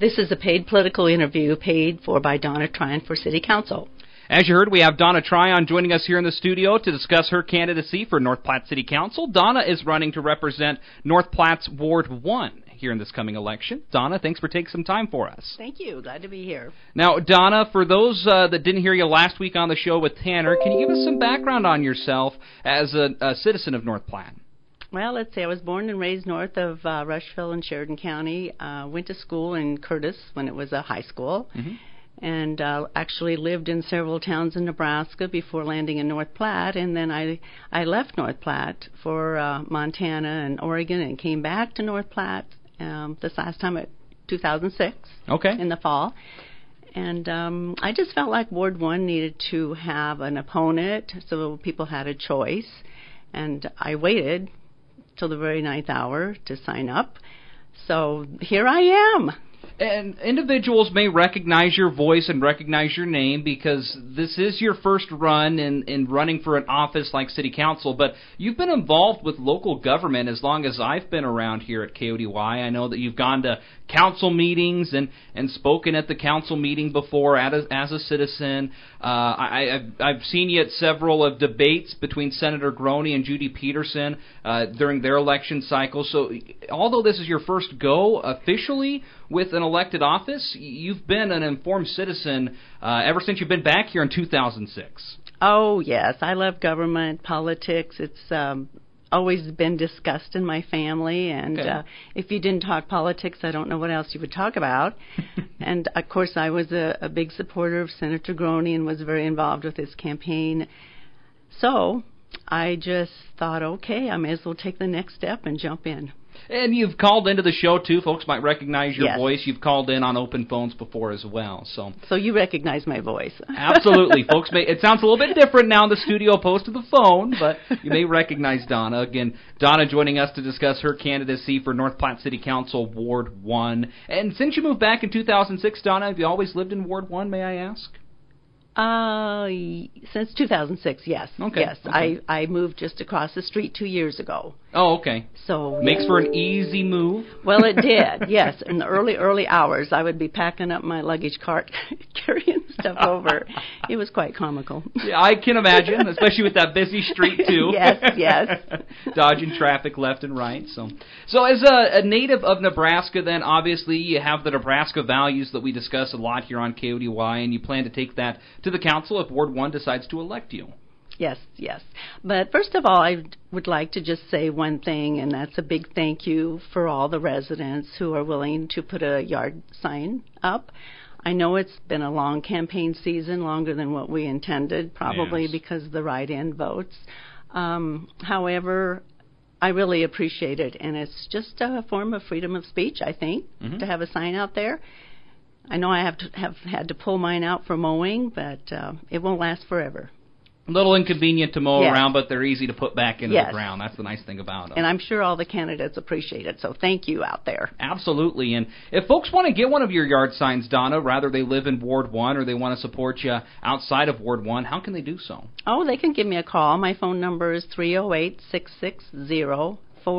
This is a paid political interview paid for by Donna Tryon for City Council. As you heard, we have Donna Tryon joining us here in the studio to discuss her candidacy for North Platte City Council. Donna is running to represent North Platte's Ward 1 here in this coming election. Donna, thanks for taking some time for us. Thank you. Glad to be here. Now, Donna, for those that didn't hear you last week on the show with Tanner, can you give us some background on yourself as a citizen of North Platte? Well, let's see. I was born and raised north of Rushville in Sheridan County. Went to school in Curtis when it was a high school. Mm-hmm. And actually lived in several towns in Nebraska before landing in North Platte. And then I left North Platte for Montana and Oregon and came back to North Platte this last time at 2006 in the fall. And I just felt like Ward 1 needed to have an opponent so people had a choice. And I waited till the very ninth hour to sign up. So here I am. And individuals may recognize your voice and recognize your name because this is your first run in running for an office like City Council, but you've been involved with local government as long as I've been around here at KODY. I know that you've gone to council meetings and spoken at the council meeting before as a citizen. I've seen you at several of debates between Senator Groney and Judy Peterson during their election cycle. So although this is your first go officially with an elected office, you've been an informed citizen ever since you've been back here in 2006. Oh, yes. I love government, politics. It's always been discussed in my family, and if you didn't talk politics, I don't know what else you would talk about. And, of course, I was a big supporter of Senator Groney and was very involved with his campaign. So I just thought, okay, I may as well take the next step and jump in. And you've called into the show, too. Folks might recognize your voice. You've called in on open phones before as well. So you recognize my voice. Absolutely. Folks it sounds a little bit different now in the studio opposed to the phone, but you may recognize Donna. Again, Donna joining us to discuss her candidacy for North Platte City Council, Ward 1. And since you moved back in 2006, Donna, have you always lived in Ward 1, may I ask? Since 2006, yes. Yes, I moved just across the street 2 years ago. Oh, okay. So makes for an easy move. Well, it did. Yes, in the early hours, I would be packing up my luggage cart, carrying stuff over. It was quite comical. Yeah, I can imagine, especially with that busy street too. Yes. Dodging traffic left and right. So as a native of Nebraska, then obviously you have the Nebraska values that we discuss a lot here on KODY, and you plan to take that to the council if Ward 1 decides to elect you. Yes. But first of all, I would like to just say one thing, and that's a big thank you for all the residents who are willing to put a yard sign up. I know it's been a long campaign season, longer than what we intended, probably because of the write-in votes. However, I really appreciate it, and it's just a form of freedom of speech, I think, to have a sign out there. I know I have had to pull mine out for mowing, but it won't last forever. A little inconvenient to mow around, but they're easy to put back into the ground. That's the nice thing about them. And I'm sure all the candidates appreciate it, so thank you out there. Absolutely. And if folks want to get one of your yard signs, Donna, rather they live in Ward 1 or they want to support you outside of Ward 1, how can they do so? Oh, they can give me a call. My phone number is 308-660-4320.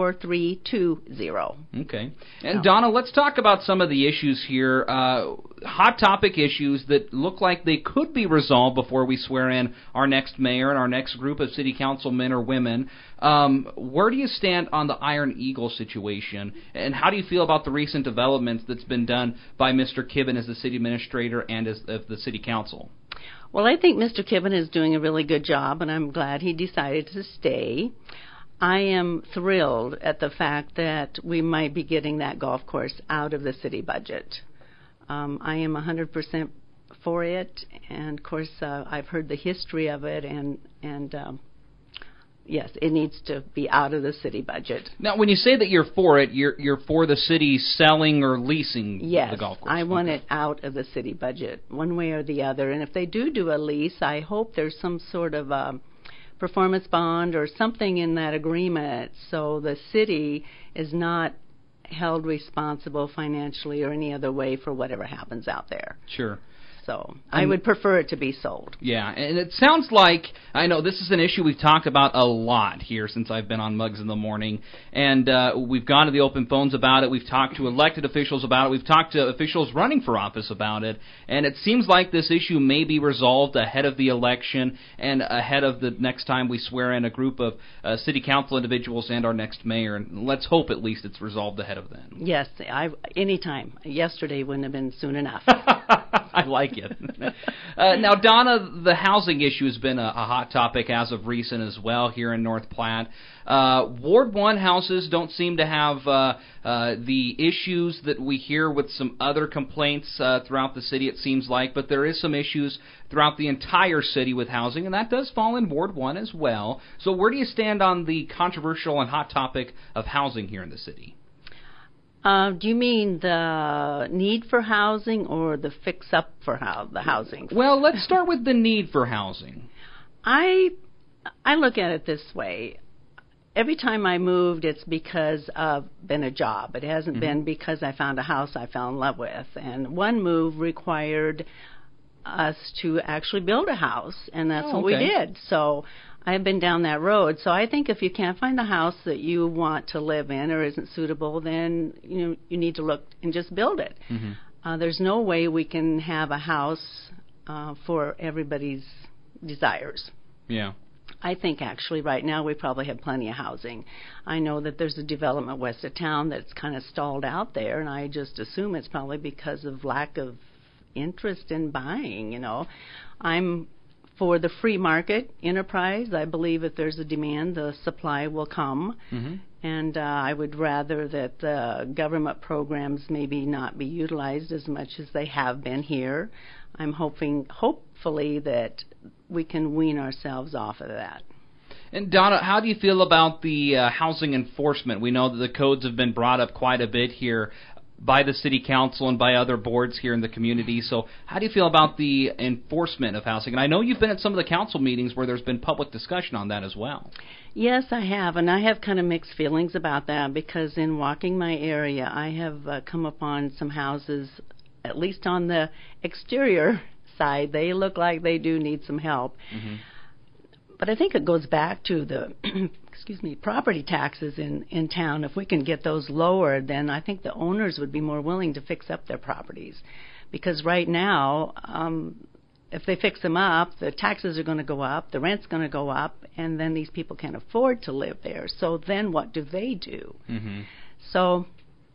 Okay. And Donna, let's talk about some of the issues here, hot topic issues that look like they could be resolved before we swear in our next mayor and our next group of city councilmen or women. Where do you stand on the Iron Eagle situation, and how do you feel about the recent developments that's been done by Mr. Kibben as the city administrator and as the city council? Well, I think Mr. Kibben is doing a really good job, and I'm glad he decided to stay. I am thrilled at the fact that we might be getting that golf course out of the city budget. I am 100% for it, and of course I've heard the history of it, and yes, it needs to be out of the city budget. Now, when you say that you're for it, you're for the city selling or leasing the golf course? Yes, I want it out of the city budget, one way or the other. And if they do a lease, I hope there's some sort of performance bond or something in that agreement so the city is not held responsible financially or any other way for whatever happens out there. Sure. So I would prefer it to be sold. Yeah, and it sounds like, I know this is an issue we've talked about a lot here since I've been on Mugs in the Morning, and we've gone to the open phones about it, we've talked to elected officials about it, we've talked to officials running for office about it, and it seems like this issue may be resolved ahead of the election and ahead of the next time we swear in a group of city council individuals and our next mayor, and let's hope at least it's resolved ahead of then. Yes, anytime. Yesterday wouldn't have been soon enough. I like it. Now, Donna, the housing issue has been a hot topic as of recent as well here in North Platte. Ward 1 houses don't seem to have the issues that we hear with some other complaints throughout the city, it seems like, but there is some issues throughout the entire city with housing, and that does fall in Ward 1 as well. So where do you stand on the controversial and hot topic of housing here in the city? Do you mean the need for housing or the fix-up for the housing? Well, let's start with the need for housing. I look at it this way. Every time I moved, it's because of been a job. It hasn't been because I found a house I fell in love with. And one move required us to actually build a house, and that's what we did. So I've been down that road. So I think if you can't find the house that you want to live in or isn't suitable, then you need to look and just build it. There's no way we can have a house for everybody's desires. Yeah. I think actually right now we probably have plenty of housing. I know that there's a development west of town that's kind of stalled out there, and I just assume it's probably because of lack of interest in buying. I'm for the free market enterprise. I believe if there's a demand, the supply will come. And I would rather that the government programs maybe not be utilized as much as they have been here. I'm hopefully that we can wean ourselves off of that. And Donna, how do you feel about the housing enforcement? We know that the codes have been brought up quite a bit here by the city council and by other boards here in the community. So how do you feel about the enforcement of housing? And I know you've been at some of the council meetings where there's been public discussion on that as well. Yes, I have, and I have kind of mixed feelings about that because in walking my area, I have come upon some houses, at least on the exterior side, they look like they do need some help. But I think it goes back to the property taxes in town. If we can get those lowered, then I think the owners would be more willing to fix up their properties. Because right now, if they fix them up, the taxes are going to go up, the rent's going to go up, and then these people can't afford to live there. So then what do they do? So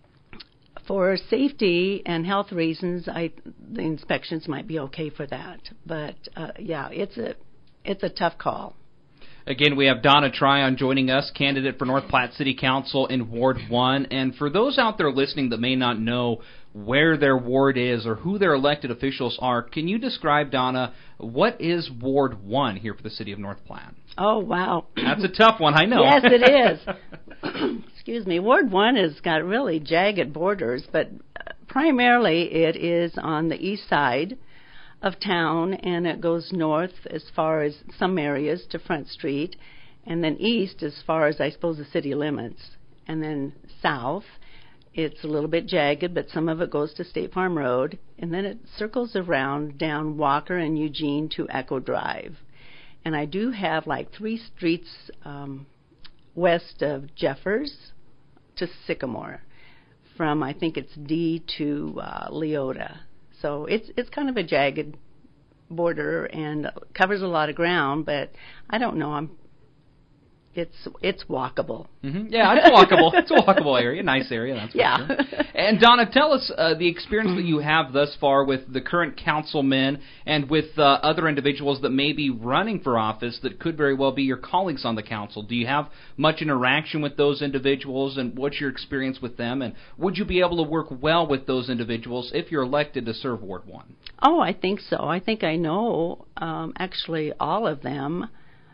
for safety and health reasons, the inspections might be okay for that. But, yeah, it's a tough call. Again, we have Donna Tryon joining us, candidate for North Platte City Council in Ward 1. And for those out there listening that may not know where their ward is or who their elected officials are, can you describe, Donna, what is Ward 1 here for the city of North Platte? Oh, wow. That's a tough one, I know. Yes, it is. Excuse me. Ward 1 has got really jagged borders, but primarily it is on the east side of town, and it goes north as far as some areas to Front Street, and then east as far as, I suppose, the city limits. And then south, it's a little bit jagged, but some of it goes to State Farm Road, and then it circles around down Walker and Eugene to Echo Drive. And I do have like 3 streets west of Jeffers to Sycamore, from I think it's D to Leota. So it's kind of a jagged border and covers a lot of ground, but I don't know. It's walkable. Yeah, it's walkable. It's a walkable area, nice area. That's for sure. And Donna, tell us the experience that you have thus far with the current councilmen and with other individuals that may be running for office that could very well be your colleagues on the council. Do you have much interaction with those individuals, and what's your experience with them? And would you be able to work well with those individuals if you're elected to serve Ward 1? Oh, I think so. I think I know actually all of them.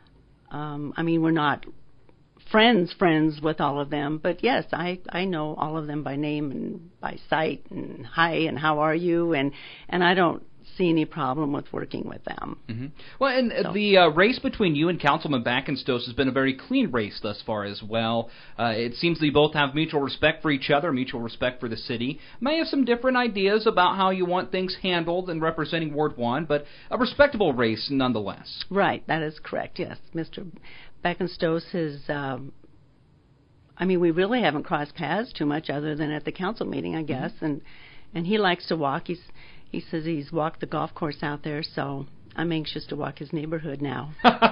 I mean, we're not friends with all of them, but yes, I know all of them by name and by sight and hi and how are you, and I don't see any problem with working with them. Mm-hmm. Well, and the race between you and Councilman Backenstoss has been a very clean race thus far as well. It seems that you both have mutual respect for each other, mutual respect for the city. May have some different ideas about how you want things handled in representing Ward 1, but a respectable race nonetheless. Right, that is correct, yes. Mr. Backenstoss has... we really haven't crossed paths too much other than at the council meeting, I guess, and he likes to walk. He says he's walked the golf course out there, so I'm anxious to walk his neighborhood now.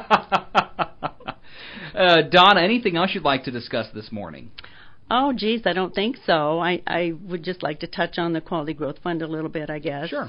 Donna, anything else you'd like to discuss this morning? Oh, geez, I don't think so. I would just like to touch on the Quality Growth Fund a little bit, I guess. Sure.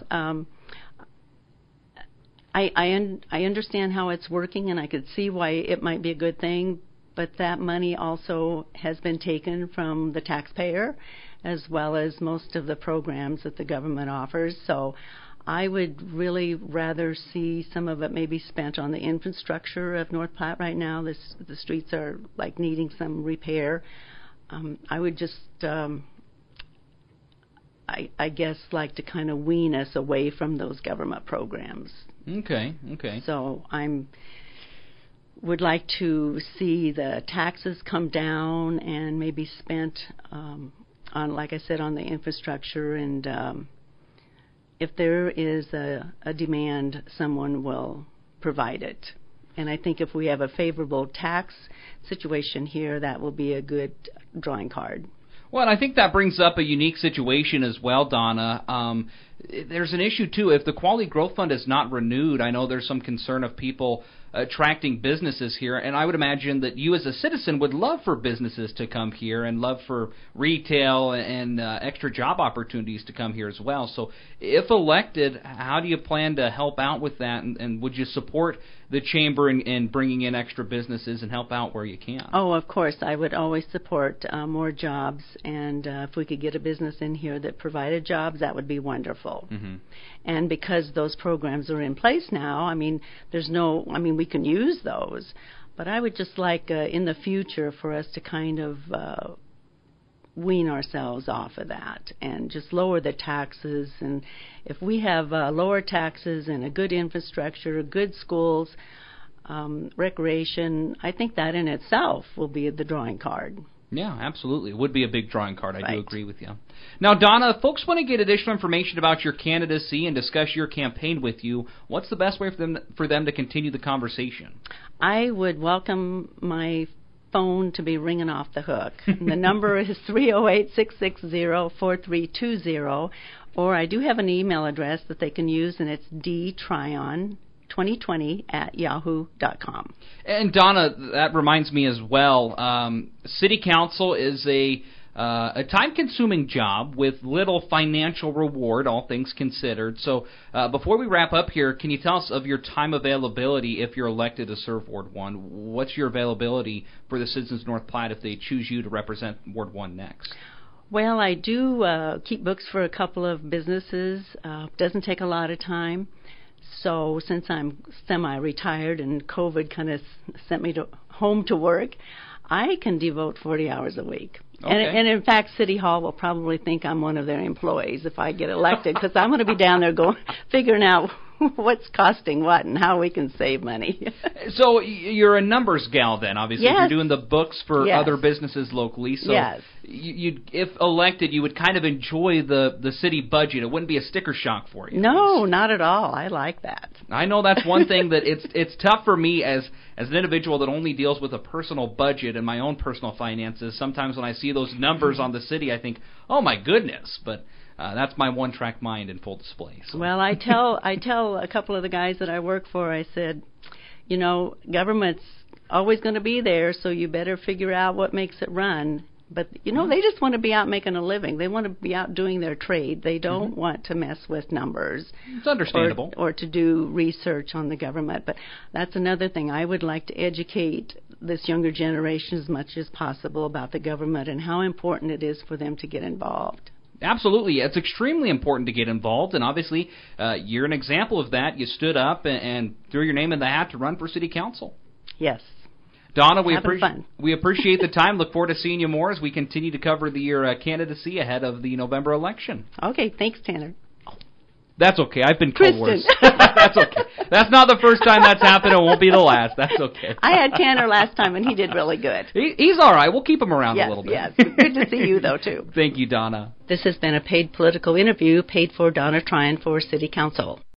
I understand how it's working, and I could see why it might be a good thing, but that money also has been taken from the taxpayer, as well as most of the programs that the government offers. So I would really rather see some of it maybe spent on the infrastructure of North Platte right now. The streets are like needing some repair. I would just, I guess, like to kind of wean us away from those government programs. Okay. So would like to see the taxes come down and maybe spent on, like I said, on the infrastructure, and if there is a demand, someone will provide it. And I think if we have a favorable tax situation here, that will be a good drawing card. Well, I think that brings up a unique situation as well, Donna. There's an issue, too. If the Quality Growth Fund is not renewed, I know there's some concern of people attracting businesses here, and I would imagine that you as a citizen would love for businesses to come here and love for retail and extra job opportunities to come here as well. So if elected, how do you plan to help out with that, and would you support the chamber in bringing in extra businesses and help out where you can? Oh, of course. I would always support more jobs, and if we could get a business in here that provided jobs, that would be wonderful. Mm-hmm. And because those programs are in place now, we can use those, but I would just like in the future for us to kind of wean ourselves off of that and just lower the taxes. And if we have lower taxes and a good infrastructure, good schools, recreation, I think that in itself will be the drawing card. Yeah, absolutely. It would be a big drawing card. I do agree with you. Now, Donna, if folks want to get additional information about your candidacy and discuss your campaign with you, what's the best way for them to continue the conversation? I would welcome my phone to be ringing off the hook. The number is 308-660-4320, or I do have an email address that they can use, and it's dtryon2020@yahoo.com. And Donna, that reminds me as well, City Council is a time-consuming job with little financial reward, all things considered. So before we wrap up here, can you tell us of your time availability if you're elected to serve Ward 1? What's your availability for the citizens of North Platte if they choose you to represent Ward 1 next? Well, I do keep books for a couple of businesses. Doesn't take a lot of time. So since I'm semi-retired and COVID kind of sent me home to work, I can devote 40 hours a week. Okay. And in fact, City Hall will probably think I'm one of their employees if I get elected, because I'm going to be down there figuring out what's costing what and how we can save money. So you're a numbers gal then, obviously. Yes. You're doing the books for Yes. other businesses locally. So Yes. if elected, you would kind of enjoy the city budget. It wouldn't be a sticker shock for you. No, not at all. I like that. I know that's one thing that it's tough for me as an individual that only deals with a personal budget and my own personal finances. Sometimes when I see those numbers on the city, I think, oh my goodness, but that's my one-track mind in full display. So. Well, I tell a couple of the guys that I work for, I said, government's always going to be there, so you better figure out what makes it run. But, they just want to be out making a living. They want to be out doing their trade. They don't want to mess with numbers. It's understandable. Or to do research on the government. But that's another thing. I would like to educate this younger generation as much as possible about the government and how important it is for them to get involved. Absolutely. It's extremely important to get involved, and obviously you're an example of that. You stood up and threw your name in the hat to run for city council. Yes. Donna, we appreciate the time. Look forward to seeing you more as we continue to cover your candidacy ahead of the November election. Okay. Thanks, Tanner. That's okay. I've been Kristen. told worse. That's okay. That's not the first time that's happened. It won't be the last. That's okay. I had Tanner last time, and he did really good. He's all right. We'll keep him around Yes, a little bit. yes. Good to see you, though, too. Thank you, Donna. This has been a paid political interview paid for Donna Tryon for City Council.